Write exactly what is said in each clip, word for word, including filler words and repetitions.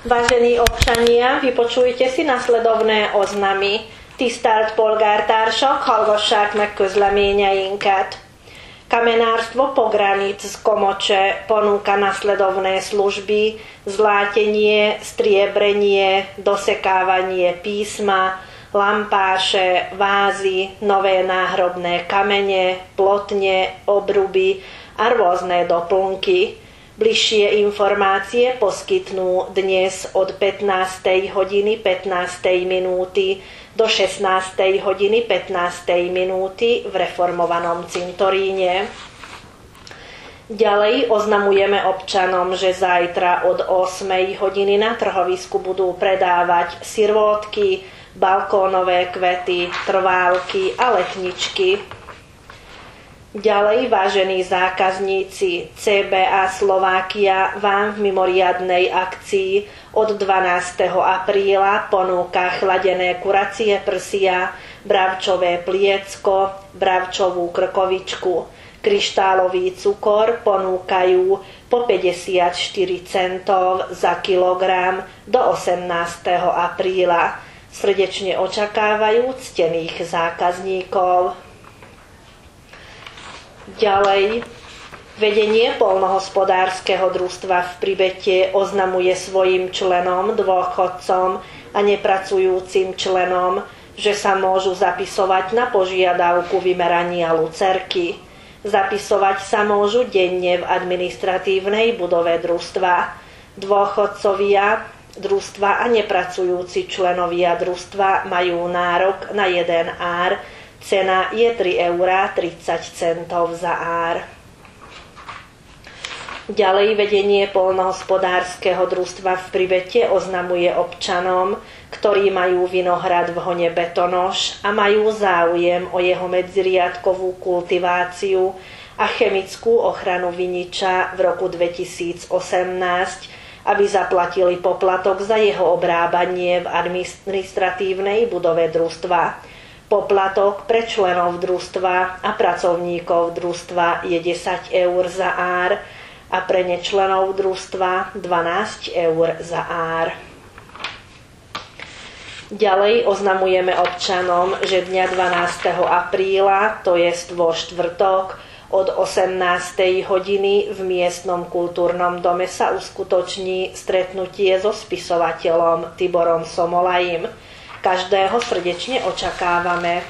Vážení občania, vypočujte si nasledovné oznamy. Tisztelt polgártársak, hallgassák meg közleményeinket. Kamenárstvo Pogranic z Komoče ponúka nasledovné služby: zlátenie, striebrenie, dosekávanie písma, lampáše, vázy, nové náhrobné kamene, plotne, obruby a rôzne doplnky. Bližšie informácie poskytnú dnes od pätnástej hodiny pätnástej minúty do šestnástej hodiny pätnástej minúty v reformovanom cintoríne. Ďalej oznamujeme občanom, že zajtra od ôsmej hodiny na trhovisku budú predávať sirvotky, balkónové kvety, trválky a letničky. Ďalej, vážení zákazníci, cé bé á Slovakia vám v mimoriadnej akcii od dvanásteho apríla ponúka chladené kuracie prsia, bravčové pliecko, bravčovú krkovičku. Kryštálový cukor ponúkajú po päťdesiatštyri centov za kilogram do osemnásteho apríla. Srdečne očakávajú ctených zákazníkov. Ďalej, vedenie poľnohospodárskeho družstva v Pribete oznamuje svojim členom, dôchodcom a nepracujúcim členom, že sa môžu zapisovať na požiadavku vymerania lucerky. Zapisovať sa môžu denne v administratívnej budove družstva. Dôchodcovia družstva a nepracujúci členovia družstva majú nárok na jeden ár. Cena je tri eurá tridsať centov za ár. Ďalej, vedenie poľnohospodárskeho družstva v Pribete oznamuje občanom, ktorí majú vinohrad v Hone Betonoš a majú záujem o jeho medziriadkovú kultiváciu a chemickú ochranu viniča v roku dvetisícosemnásť, aby zaplatili poplatok za jeho obrábanie v administratívnej budove družstva. Poplatok pre členov družstva a pracovníkov družstva je desať eur za ár a pre nečlenov družstva dvanásť eur za ár. Ďalej oznamujeme občanom, že dňa dvanásteho apríla, to jest vo štvrtok, od osemnástej hodiny v miestnom kultúrnom dome sa uskutoční stretnutie so spisovateľom Tiborom Somolajim. Každého srdečne očakávame.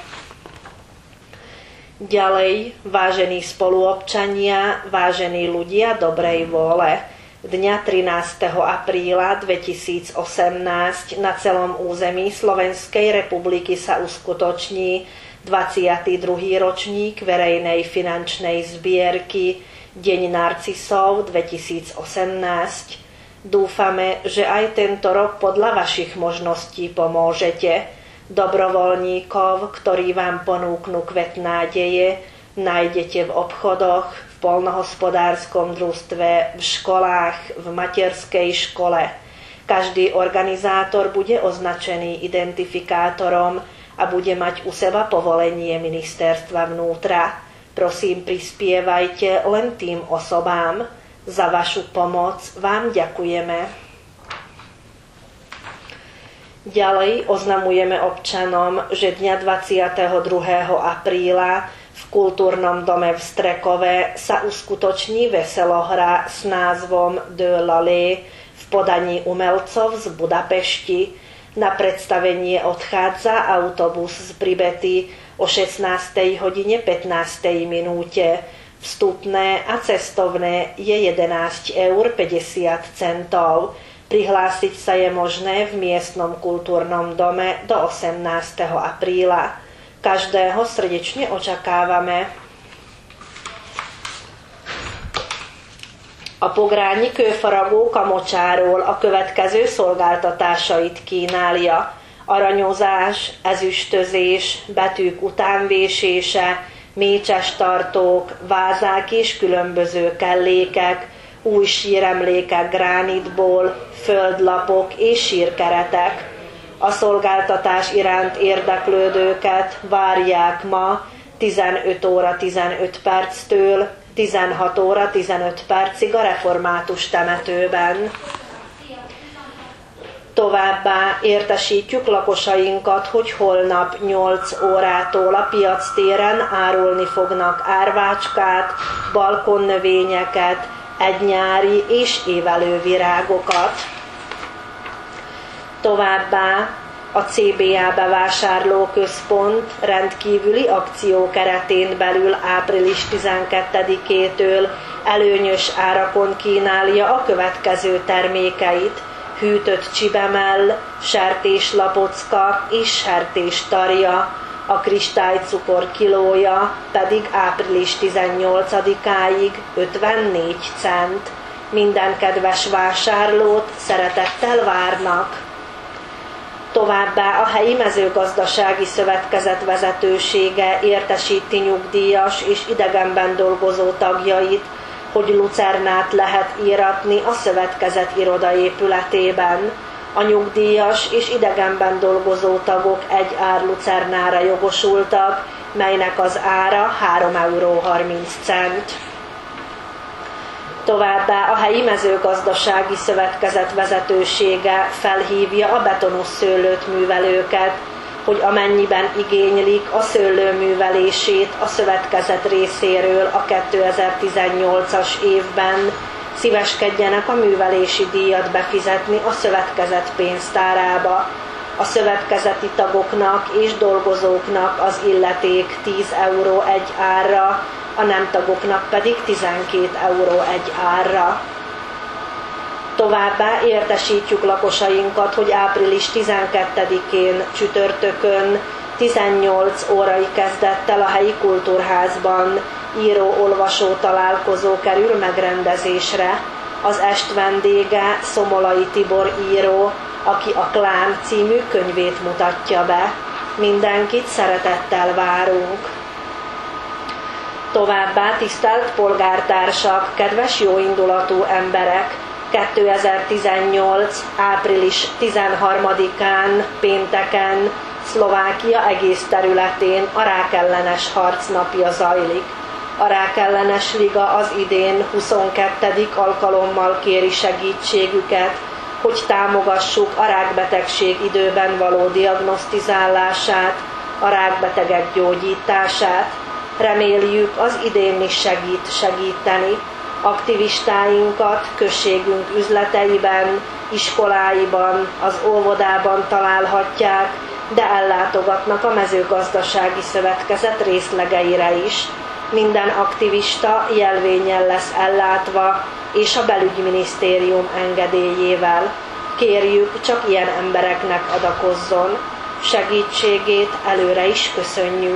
Ďalej, vážení spoluobčania, vážení ľudia dobrej vôle, dňa trinásteho apríla dvetisícosemnásť na celom území Slovenskej republiky sa uskutoční dvadsiaty druhý ročník verejnej finančnej zbierky Deň narcisov dvetisícosemnásť. Dúfame, že aj tento rok podľa vašich možností pomôžete. Dobrovoľníkov, ktorí vám ponúknú kvet nádeje, nájdete v obchodoch, v poľnohospodárskom družstve, v školách, v materskej škole. Každý organizátor bude označený identifikátorom a bude mať u seba povolenie ministerstva vnútra. Prosím, prispievajte len tým osobám. Za vašu pomoc vám ďakujeme. Ďalej oznamujeme občanom, že dňa dvadsiateho druhého apríla v kultúrnom dome v Strekove sa uskutoční veselohra s názvom De l'Allée v podaní umelcov z Budapešti. Na predstavenie odchádza autobus z Pribety o šestnástej hodine pätnástej minúte. Vstupné a cestovné je jedenásť eur päťdesiat centov. Prihlásiť sa je možné v miestnom kultúrnom dome do osemnásteho apríla. Každého srdečne očakávame. A pográni kőfaragó Kamocsáról a következő szolgáltatásait kínálja: aranyozás, ezüstözés, betűk utánvésése, mécses tartók, vázák és különböző kellékek, új síremlékek gránitból, földlapok és sírkeretek. A szolgáltatás iránt érdeklődőket várják ma tizenöt óra tizenöt perctől tizenhat óra tizenöt percig a református temetőben. Továbbá értesítjük lakosainkat, hogy holnap nyolc órától a piactéren árulni fognak árvácskát, balkonnövényeket, egynyári és évelő virágokat. Továbbá a cé bé á bevásárlóközpont rendkívüli akció keretén belül április tizenkettedikétől előnyös árakon kínálja a következő termékeit: hűtött csibemell, sertéslapocka és sertéstarja, a kristálycukor kilója pedig április tizennyolcadikáig ötvennégy cent. Minden kedves vásárlót szeretettel várnak. Továbbá a helyi mezőgazdasági szövetkezet vezetősége értesíti nyugdíjas és idegenben dolgozó tagjait, hogy lucernát lehet íratni a szövetkezet irodaépületében. A nyugdíjas és idegenben dolgozó tagok egy ár lucernára jogosultak, melynek az ára három euró harminc cent. Továbbá a helyi mezőgazdasági szövetkezet vezetősége felhívja a betonos szőlőt művelőket, hogy amennyiben igénylik a szőlő művelését a szövetkezet részéről a kétezer-tizennyolcas évben, szíveskedjenek a művelési díjat befizetni a szövetkezet pénztárába. A szövetkezeti tagoknak és dolgozóknak az illeték tíz euró egy árra, a nem tagoknak pedig tizenkét euró egy árra. Továbbá értesítjük lakosainkat, hogy április tizenkettedikén csütörtökön tizennyolc órai kezdettel a helyi kultúrházban író-olvasó találkozó kerül megrendezésre. Az est vendége Szomolai Tibor író, aki a Klán című könyvét mutatja be. Mindenkit szeretettel várunk. Továbbá, tisztelt polgártársak, kedves jóindulatú emberek! kétezer-tizennyolc. április tizenharmadikán pénteken Szlovákia egész területén a rákellenes harcnapja zajlik. A rákellenes liga az idén huszonkettedik alkalommal kéri segítségüket, hogy támogassuk a rákbetegség időben való diagnosztizálását, a rákbetegek gyógyítását. Reméljük, az idén is segít segíteni. Aktivistáinkat községünk üzleteiben, iskoláiban, az óvodában találhatják, de ellátogatnak a mezőgazdasági szövetkezet részlegeire is. Minden aktivista jelvénnyel lesz ellátva, és a belügyminisztérium engedélyével. Kérjük, csak ilyen embereknek adakozzon. Segítségét előre is köszönjük.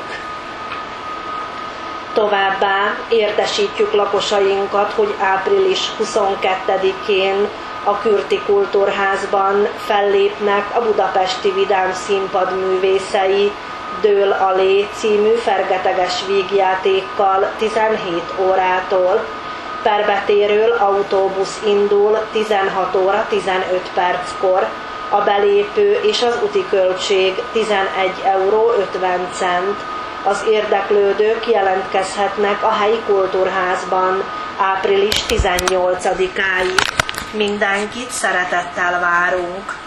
Továbbá értesítjük lakosainkat, hogy április huszonkettedikén a Kürti Kultúrházban fellépnek a budapesti Vidám Színpad művészei Dől a lé című fergeteges vígjátékkal tizenhét órától. Perbetéről autóbusz indul tizenhat óra tizenöt perckor. A belépő és az úti költség tizenegy euró ötven cent. Az érdeklődők jelentkezhetnek a helyi kultúrházban április tizennyolcadikáig. Mindenkit szeretettel várunk!